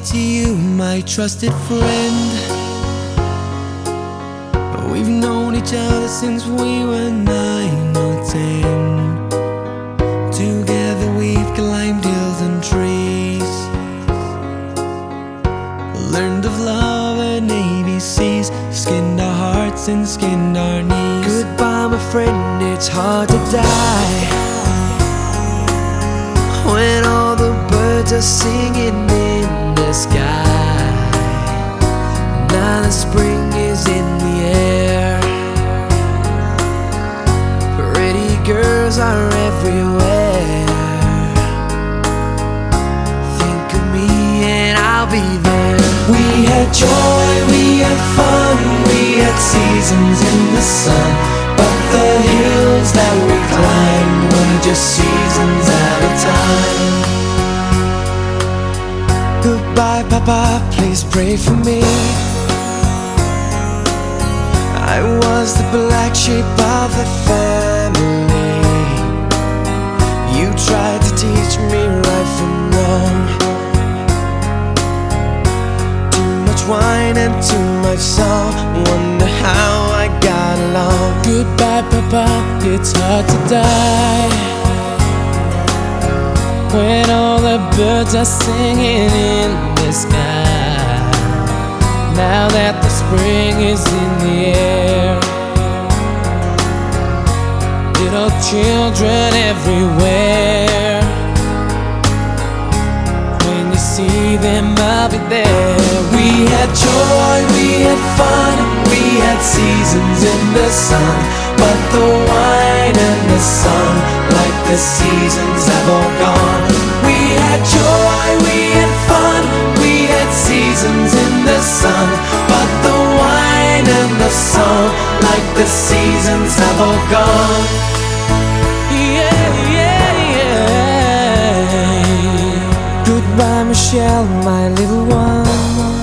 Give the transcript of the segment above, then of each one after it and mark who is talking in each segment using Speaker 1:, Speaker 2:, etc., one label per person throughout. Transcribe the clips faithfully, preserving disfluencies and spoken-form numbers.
Speaker 1: to you, my trusted friend. We've known each other since we were nine or ten. Together we've climbed hills and trees, learned of love and A B Cs, skinned our hearts and skinned our knees. Goodbye, my friend, it's hard to die when all the birds are singing in the sky. Now the spring is in the air, pretty girls are everywhere. Think of me and I'll be there. We had joy, we had fun, we had seasons in the sun, but the hills that we climbed were just seasons at a time. Goodbye, Papa, please pray for me. I was the black sheep of the family. You tried to teach me right from wrong. Too much wine and too much song, wonder how I got along.
Speaker 2: Goodbye, Papa, it's hard to die when all the birds are singing in the sky. Now that the spring is in the air, little children everywhere. When you see them, I'll be there.
Speaker 1: We had joy, we had fun, we had seasons in the sun, but the wine and the sun, like the seasons, have all gone. We had joy, we had fun, we had seasons in the sun, but the wine and the song, like the seasons, have all gone.
Speaker 2: Yeah, yeah, yeah.
Speaker 1: Goodbye, Michelle, my little one.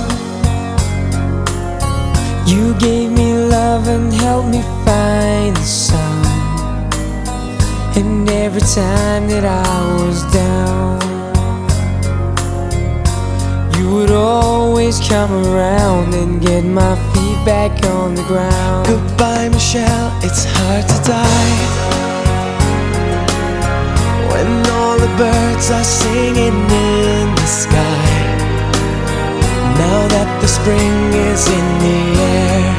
Speaker 1: You gave me love and helped me find the sun. And every time that I was down, you would always come around and get my feet back on the ground. Goodbye, Michelle, it's hard to die when all the birds are singing in the sky. Now that the spring is in the air,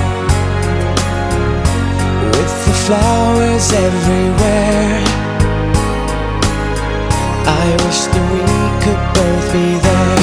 Speaker 1: with the flowers everywhere, I wish that we could both be there.